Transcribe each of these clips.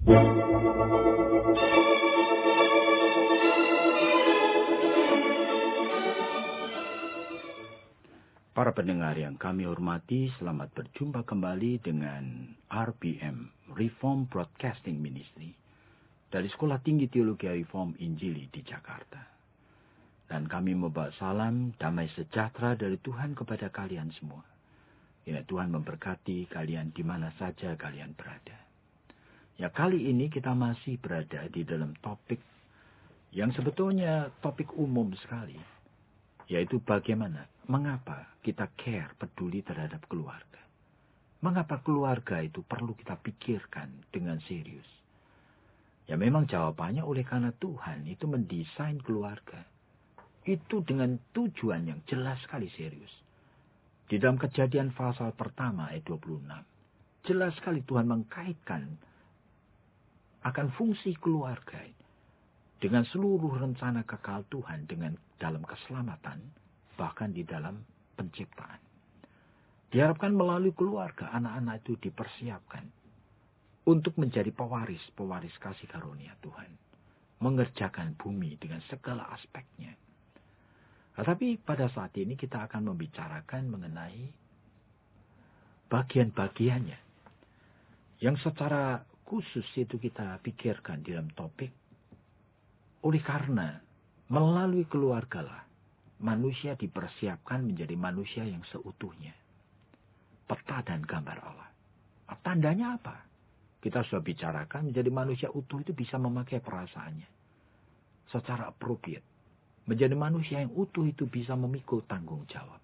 Para pendengar yang kami hormati, selamat berjumpa kembali dengan RBM, Reform Broadcasting Ministry, dari Sekolah Tinggi Teologi Reform Injili di Jakarta. Dan kami membawa salam damai sejahtera dari Tuhan kepada kalian semua. Ya, Tuhan memberkati kalian di mana saja kalian berada. Ya, kali ini kita masih berada di dalam topik yang sebetulnya topik umum sekali, yaitu bagaimana, mengapa kita peduli terhadap keluarga. Mengapa keluarga itu perlu kita pikirkan dengan serius. Ya memang jawabannya oleh karena Tuhan itu mendesain keluarga. Itu dengan tujuan yang jelas sekali serius. Di dalam Kejadian pasal pertama ayat 26. Jelas sekali Tuhan mengkaitkan akan fungsi keluarga dengan seluruh rencana kekal Tuhan dengan dalam keselamatan, bahkan di dalam penciptaan. Diharapkan melalui keluarga, anak-anak itu dipersiapkan untuk menjadi pewaris kasih karunia Tuhan. Mengerjakan bumi dengan segala aspeknya. Tetapi pada saat ini kita akan membicarakan mengenai bagian-bagiannya. Yang secara khusus itu kita pikirkan di dalam topik. Oleh karena melalui keluargalah manusia dipersiapkan menjadi manusia yang seutuhnya. Peta dan gambar Allah. Tandanya apa? Kita sudah bicarakan menjadi manusia utuh itu bisa memakai perasaannya secara appropriate. Menjadi manusia yang utuh itu bisa memikul tanggung jawab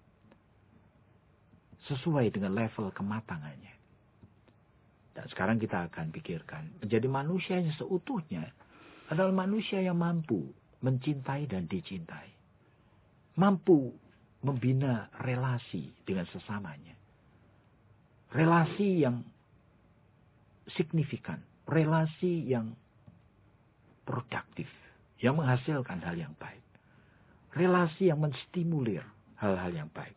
sesuai dengan level kematangannya. Dan sekarang kita akan pikirkan menjadi manusia yang seutuhnya adalah manusia yang mampu mencintai dan dicintai. Mampu membina relasi dengan sesamanya. Relasi yang signifikan. Relasi yang produktif. Yang menghasilkan hal yang baik. Relasi yang menstimulir hal-hal yang baik.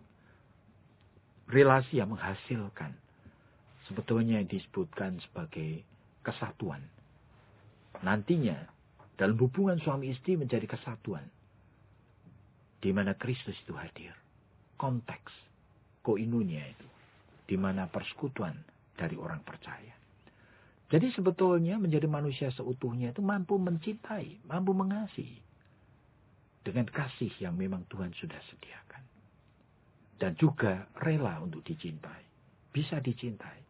Relasi yang menghasilkan sebetulnya yang disebutkan sebagai kesatuan. Nantinya dalam hubungan suami istri menjadi kesatuan. Di mana Kristus itu hadir. Konteks. Koinonia itu. Di mana persekutuan dari orang percaya. Jadi sebetulnya menjadi manusia seutuhnya itu mampu mencintai. Mampu mengasihi. Dengan kasih yang memang Tuhan sudah sediakan. Dan juga rela untuk dicintai. Bisa dicintai.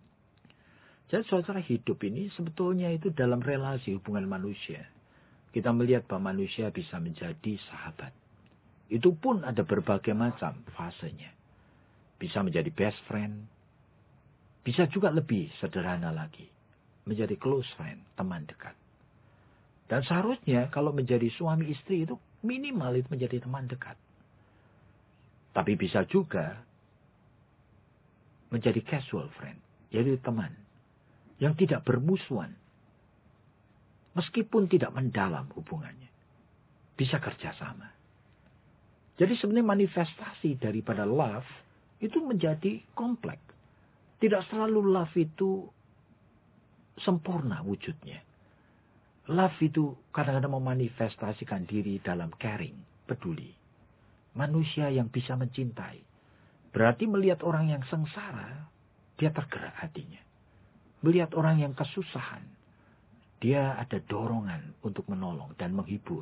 Jadi saudara, hidup ini sebetulnya itu dalam relasi hubungan manusia. Kita melihat bahwa manusia bisa menjadi sahabat. Itu pun ada berbagai macam fasenya. Bisa menjadi best friend. Bisa juga lebih sederhana lagi. Menjadi close friend, teman dekat. Dan seharusnya kalau menjadi suami istri itu minimal itu menjadi teman dekat. Tapi bisa juga menjadi casual friend. Yaitu teman yang tidak bermusuhan. Meskipun tidak mendalam hubungannya. Bisa kerjasama. Jadi sebenarnya manifestasi daripada love itu menjadi kompleks. Tidak selalu love itu sempurna wujudnya. Love itu kadang-kadang memanifestasikan diri dalam caring, peduli. Manusia yang bisa mencintai. Berarti melihat orang yang sengsara, dia tergerak hatinya. Melihat orang yang kesusahan, dia ada dorongan untuk menolong dan menghibur.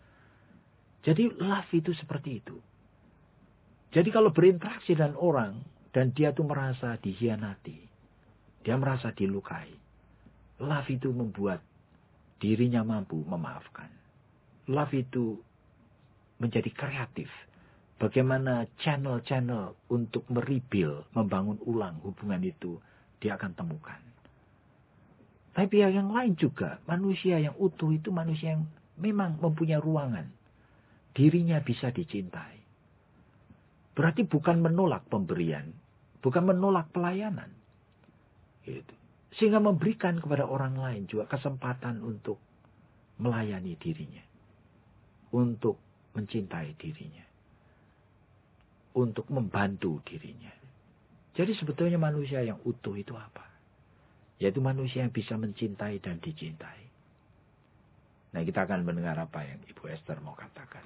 Jadi love itu seperti itu. Jadi kalau berinteraksi dengan orang dan dia tuh merasa dikhianati, dia merasa dilukai, love itu membuat dirinya mampu memaafkan. Love itu menjadi kreatif. Bagaimana channel-channel untuk merebuild, membangun ulang hubungan itu dia akan temukan. Tapi pihak yang lain juga, manusia yang utuh itu manusia yang memang mempunyai ruangan. Dirinya bisa dicintai. Berarti bukan menolak pemberian, bukan menolak pelayanan. Gitu. Sehingga memberikan kepada orang lain juga kesempatan untuk melayani dirinya. Untuk mencintai dirinya. Untuk membantu dirinya. Jadi sebetulnya manusia yang utuh itu apa? Yaitu manusia yang bisa mencintai dan dicintai. Nah, kita akan mendengar apa yang Ibu Esther mau katakan.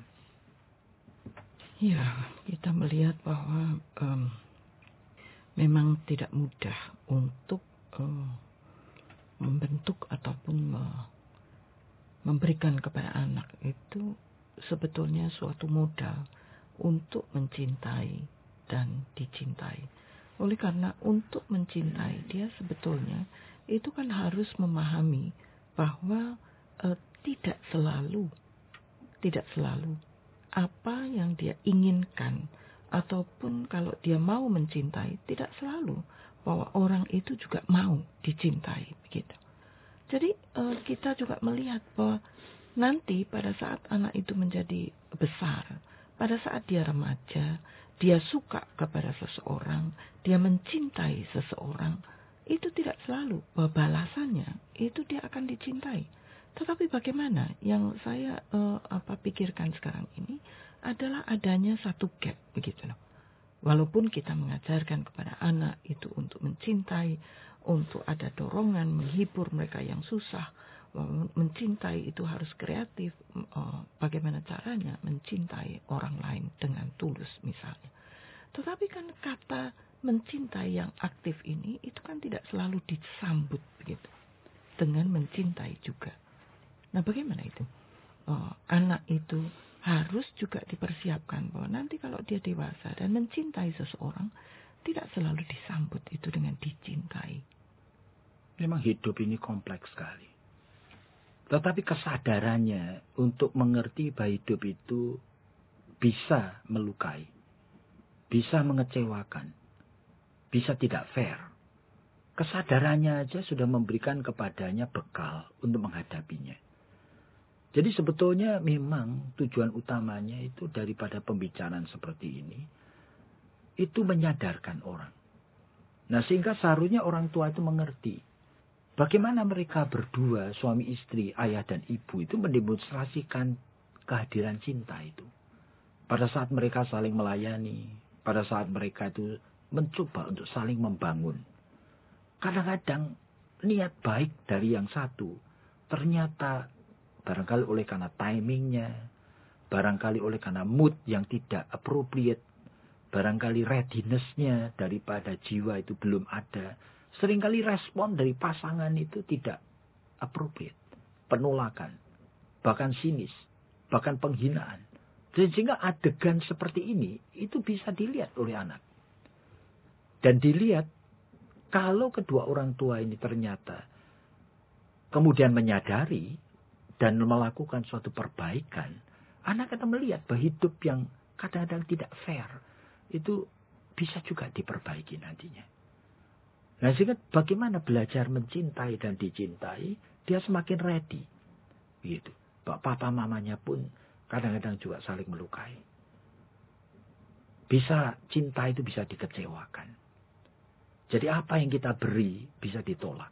Ya, kita melihat bahwa memang tidak mudah untuk membentuk ataupun memberikan kepada anak itu sebetulnya suatu modal untuk mencintai dan dicintai. Oleh karena untuk mencintai dia sebetulnya itu kan harus memahami bahwa tidak selalu apa yang dia inginkan ataupun kalau dia mau mencintai tidak selalu bahwa orang itu juga mau dicintai begitu. Jadi kita juga melihat bahwa nanti pada saat anak itu menjadi besar, pada saat dia remaja, dia suka kepada seseorang, dia mencintai seseorang, itu tidak selalu bahwa balasannya itu dia akan dicintai. Tetapi bagaimana yang saya pikirkan sekarang ini adalah adanya satu gap begitu loh. Walaupun kita mengajarkan kepada anak itu untuk mencintai, untuk ada dorongan menghibur mereka yang susah, mencintai itu harus kreatif. Bagaimana caranya mencintai orang lain dengan tulus misalnya. Tetapi kan kata mencintai yang aktif ini itu kan tidak selalu disambut begitu dengan mencintai juga. Nah, bagaimana itu? Anak itu harus juga dipersiapkan bahwa nanti kalau dia dewasa dan mencintai seseorang, tidak selalu disambut itu dengan dicintai. Memang hidup ini kompleks sekali. Tetapi kesadarannya untuk mengerti bahwa hidup itu bisa melukai, bisa mengecewakan, bisa tidak fair. Kesadarannya aja sudah memberikan kepadanya bekal untuk menghadapinya. Jadi sebetulnya memang tujuan utamanya itu daripada pembicaraan seperti ini, itu menyadarkan orang. Nah, sehingga seharusnya orang tua itu mengerti bagaimana mereka berdua, suami istri, ayah dan ibu itu mendemonstrasikan kehadiran cinta itu. Pada saat mereka saling melayani, pada saat mereka itu mencoba untuk saling membangun. Kadang-kadang niat baik dari yang satu ternyata barangkali oleh karena timingnya, barangkali oleh karena mood yang tidak appropriate, barangkali readiness-nya daripada jiwa itu belum ada. Seringkali respon dari pasangan itu tidak appropriate, penolakan, bahkan sinis, bahkan penghinaan. Sehingga adegan seperti ini itu bisa dilihat oleh anak. Dan dilihat kalau kedua orang tua ini ternyata kemudian menyadari dan melakukan suatu perbaikan, anak akan melihat bahwa hidup yang kadang-kadang tidak fair itu bisa juga diperbaiki nantinya. Nah, sehingga bagaimana belajar mencintai dan dicintai, dia semakin ready. Gitu. Papa mamanya pun kadang-kadang juga saling melukai. Bisa cinta itu bisa dikecewakan. Jadi apa yang kita beri bisa ditolak.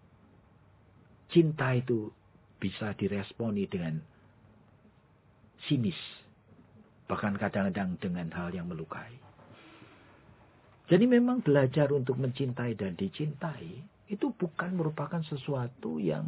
Cinta itu bisa diresponi dengan sinis. Bahkan kadang-kadang dengan hal yang melukai. Jadi memang belajar untuk mencintai dan dicintai itu bukan merupakan sesuatu yang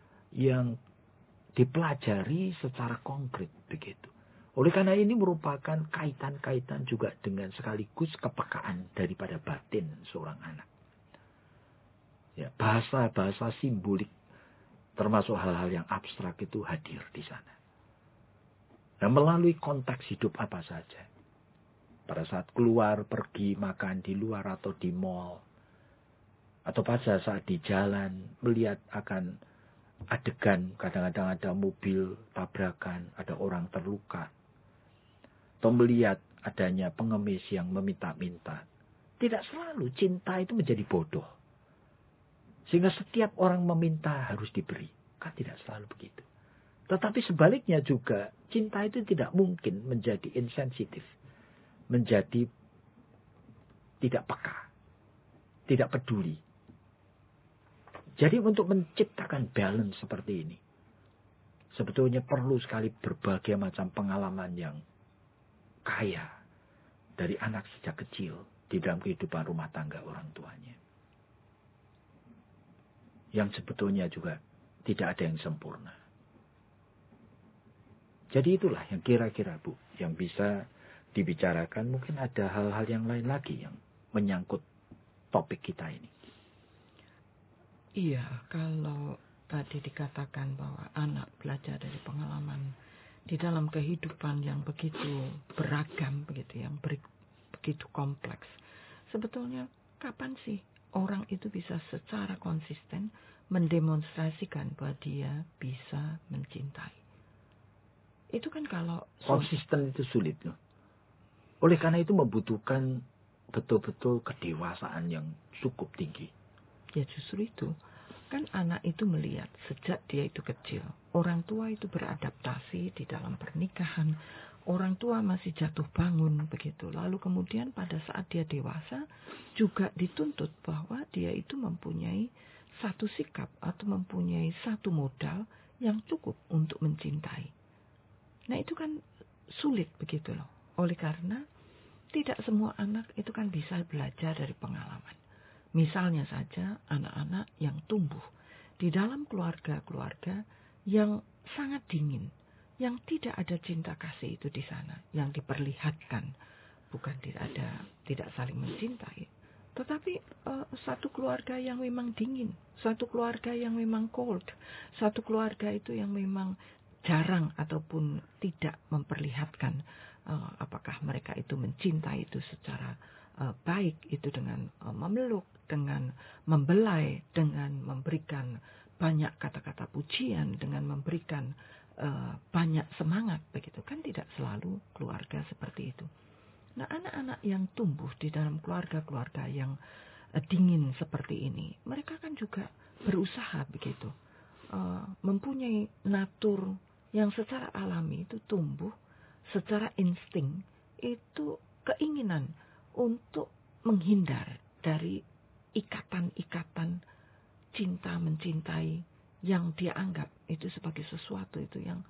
dipelajari secara konkret begitu. Oleh karena ini merupakan kaitan-kaitan juga dengan sekaligus kepekaan daripada batin seorang anak. Ya, bahasa-bahasa simbolik termasuk hal-hal yang abstrak itu hadir di sana. Nah, melalui konteks hidup apa saja. Pada saat keluar, pergi, makan di luar atau di mall. Atau pada saat di jalan, melihat akan adegan, kadang-kadang ada mobil tabrakan, ada orang terluka. Atau melihat adanya pengemis yang meminta-minta. Tidak selalu cinta itu menjadi bodoh. Sehingga setiap orang meminta harus diberi. Kan tidak selalu begitu. Tetapi sebaliknya juga, cinta itu tidak mungkin menjadi insensitif. Menjadi tidak peka. Tidak peduli. Jadi untuk menciptakan balance seperti ini, sebetulnya perlu sekali berbagai macam pengalaman yang kaya dari anak sejak kecil di dalam kehidupan rumah tangga orang tuanya. yang sebetulnya juga tidak ada yang sempurna. Jadi itulah yang kira-kira Bu, yang bisa dibicarakan. Mungkin ada hal-hal yang lain lagi yang menyangkut topik kita ini. Iya, kalau tadi dikatakan bahwa anak belajar dari pengalaman di dalam kehidupan yang begitu beragam, begitu, yang begitu kompleks. Sebetulnya kapan sih orang itu bisa secara konsisten mendemonstrasikan bahwa dia bisa mencintai? Itu kan kalau konsisten itu sulit loh. Oleh karena itu membutuhkan betul-betul kedewasaan yang cukup tinggi. Ya justru itu. Kan anak itu melihat sejak dia itu kecil. Orang tua itu beradaptasi di dalam pernikahan. Orang tua masih jatuh bangun begitu. Lalu kemudian pada saat dia dewasa juga dituntut bahwa dia itu mempunyai satu sikap atau mempunyai satu modal yang cukup untuk mencintai. Nah itu kan sulit begitu loh. Oleh karena tidak semua anak itu kan bisa belajar dari pengalaman. Misalnya saja anak-anak yang tumbuh di dalam keluarga-keluarga yang sangat dingin. Yang tidak ada cinta kasih itu di sana. Yang diperlihatkan. Bukan tidak saling mencintai. Tetapi satu keluarga yang memang dingin. Satu keluarga yang memang cold. Satu keluarga itu yang memang jarang ataupun tidak memperlihatkan apakah mereka itu mencintai itu secara baik, itu dengan memeluk, dengan membelai, dengan memberikan banyak kata-kata pujian, dengan memberikan banyak semangat, begitu kan tidak selalu keluarga seperti itu. Nah, anak-anak yang tumbuh di dalam keluarga-keluarga yang dingin seperti ini, mereka kan juga berusaha begitu, mempunyai natur yang secara alami itu tumbuh, secara insting itu keinginan untuk menghindar dari ikatan-ikatan cinta mencintai yang dia anggap itu sebagai sesuatu itu yang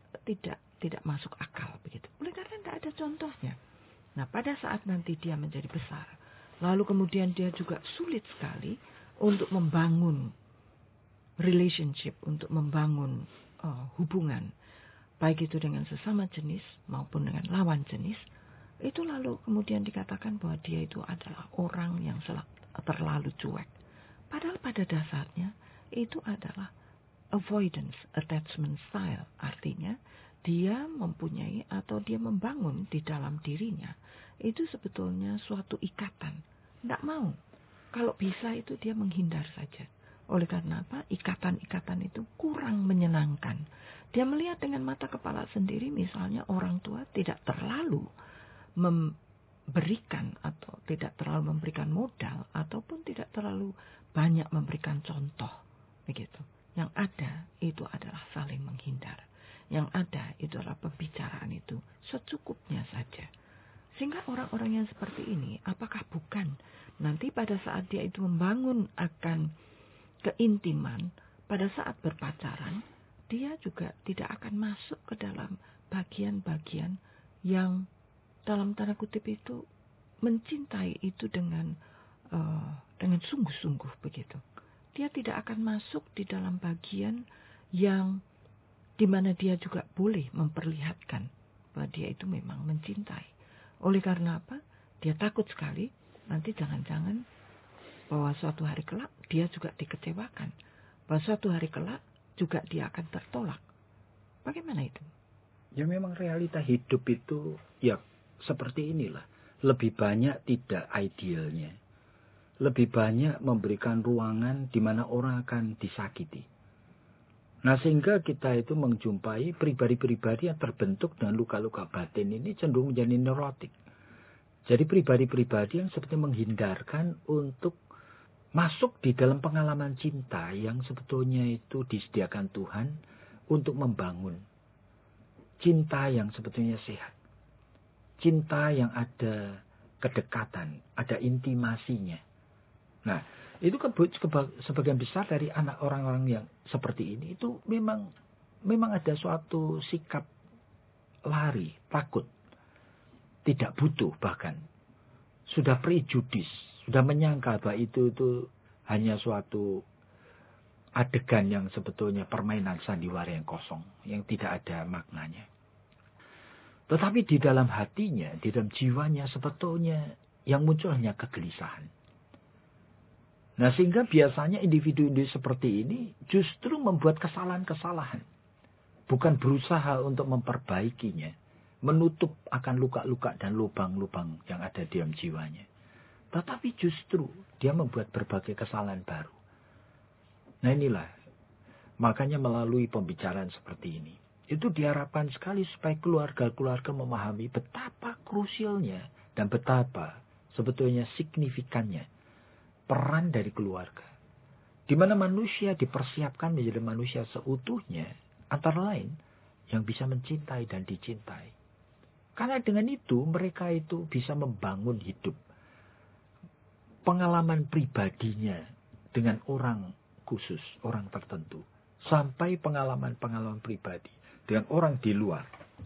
tidak masuk akal begitu. Oleh karena tidak ada contohnya. Nah, pada saat nanti dia menjadi besar, lalu kemudian dia juga sulit sekali untuk membangun relationship, untuk membangun hubungan, baik itu dengan sesama jenis maupun dengan lawan jenis, itu lalu kemudian dikatakan bahwa dia itu adalah orang yang terlalu cuek. Padahal pada dasarnya itu adalah avoidance attachment style. Artinya dia mempunyai atau dia membangun di dalam dirinya itu sebetulnya suatu ikatan. Tidak mau. Kalau bisa itu dia menghindar saja. Oleh karena apa? Ikatan-ikatan itu kurang menyenangkan. Dia melihat dengan mata kepala sendiri, misalnya orang tua tidak terlalu memberikan atau tidak terlalu memberikan modal ataupun tidak terlalu banyak memberikan contoh. Begitu. Yang ada itu adalah saling menghindar. Yang ada itu adalah pembicaraan itu secukupnya saja. Sehingga orang-orang yang seperti ini, apakah bukan nanti pada saat dia itu membangun akan keintiman, pada saat berpacaran, dia juga tidak akan masuk ke dalam bagian-bagian yang dalam tanda kutip itu mencintai itu dengan sungguh-sungguh begitu. Dia tidak akan masuk di dalam bagian yang dimana dia juga boleh memperlihatkan bahwa dia itu memang mencintai. Oleh karena apa? Dia takut sekali nanti jangan-jangan bahwa suatu hari kelak dia juga dikecewakan. Bahwa suatu hari kelak juga dia akan tertolak. Bagaimana itu? Ya memang realita hidup itu ya seperti inilah. Lebih banyak tidak idealnya. Lebih banyak memberikan ruangan di mana orang akan disakiti. Nah sehingga kita itu menjumpai pribadi-pribadi yang terbentuk dengan luka-luka batin ini cenderung menjadi neurotik. Jadi pribadi-pribadi yang seperti menghindarkan untuk masuk di dalam pengalaman cinta yang sebetulnya itu disediakan Tuhan untuk membangun. Cinta yang sebetulnya sehat. Cinta yang ada kedekatan, ada intimasinya. Nah, itu sebagian besar dari anak orang-orang yang seperti ini itu memang ada suatu sikap lari, takut, tidak butuh bahkan. Sudah prejudis, sudah menyangka bahwa itu hanya suatu adegan yang sebetulnya permainan sandiwara yang kosong, yang tidak ada maknanya. Tetapi di dalam hatinya, di dalam jiwanya sebetulnya yang muncul hanya kegelisahan. Nah, sehingga biasanya individu-individu seperti ini justru membuat kesalahan-kesalahan. Bukan berusaha untuk memperbaikinya, menutup akan luka-luka dan lubang-lubang yang ada di dalam jiwanya. Tetapi justru dia membuat berbagai kesalahan baru. Nah, inilah. Makanya melalui pembicaraan seperti ini, itu diharapkan sekali supaya keluarga-keluarga memahami betapa krusialnya dan betapa sebetulnya signifikannya peran dari keluarga. Di mana manusia dipersiapkan menjadi manusia seutuhnya, antara lain yang bisa mencintai dan dicintai. Karena dengan itu mereka itu bisa membangun hidup. Pengalaman pribadinya dengan orang khusus, orang tertentu. Sampai pengalaman-pengalaman pribadi dengan orang di luar.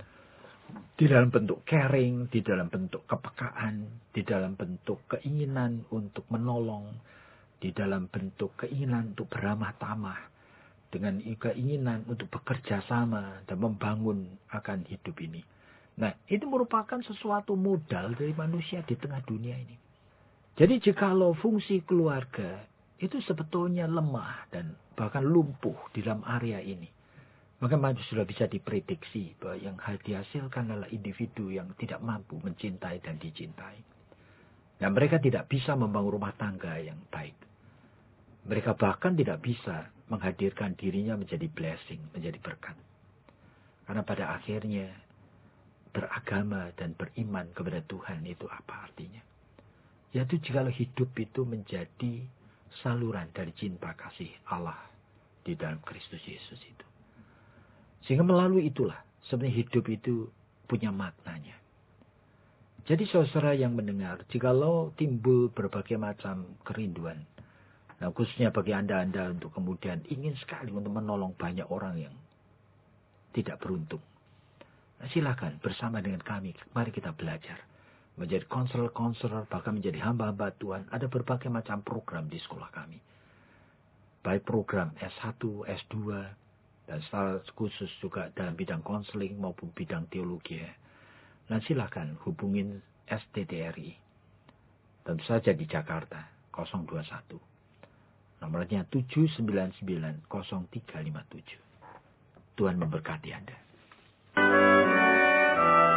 Di dalam bentuk caring, di dalam bentuk kepekaan, di dalam bentuk keinginan untuk menolong, di dalam bentuk keinginan untuk beramah tamah, dengan keinginan untuk bekerja sama dan membangun akan hidup ini. Nah, itu merupakan sesuatu modal dari manusia di tengah dunia ini. Jadi jikalau fungsi keluarga itu sebetulnya lemah dan bahkan lumpuh di dalam area ini, maka sudah bisa diprediksi bahwa yang dihasilkan adalah individu yang tidak mampu mencintai dan dicintai. Dan mereka tidak bisa membangun rumah tangga yang baik. Mereka bahkan tidak bisa menghadirkan dirinya menjadi blessing, menjadi berkat. Karena pada akhirnya beragama dan beriman kepada Tuhan itu apa artinya? Yaitu jikalau hidup itu menjadi saluran dari cinta kasih Allah di dalam Kristus Yesus itu. Sehingga melalui itulah sebenarnya hidup itu punya maknanya. Jadi saudara yang mendengar, jikalau timbul berbagai macam kerinduan, nah khususnya bagi Anda untuk kemudian ingin sekali untuk menolong banyak orang yang tidak beruntung. Nah, silakan bersama dengan kami, mari kita belajar. Menjadi konselor, bahkan menjadi hamba-hamba Tuhan. Ada berbagai macam program di sekolah kami. Baik program S1, S2, dan secara khusus juga dalam bidang konseling maupun bidang teologi. Nah, silakan hubungin STTRI. Tentu saja di Jakarta, 021. Nomornya 7990357. Tuhan memberkati Anda.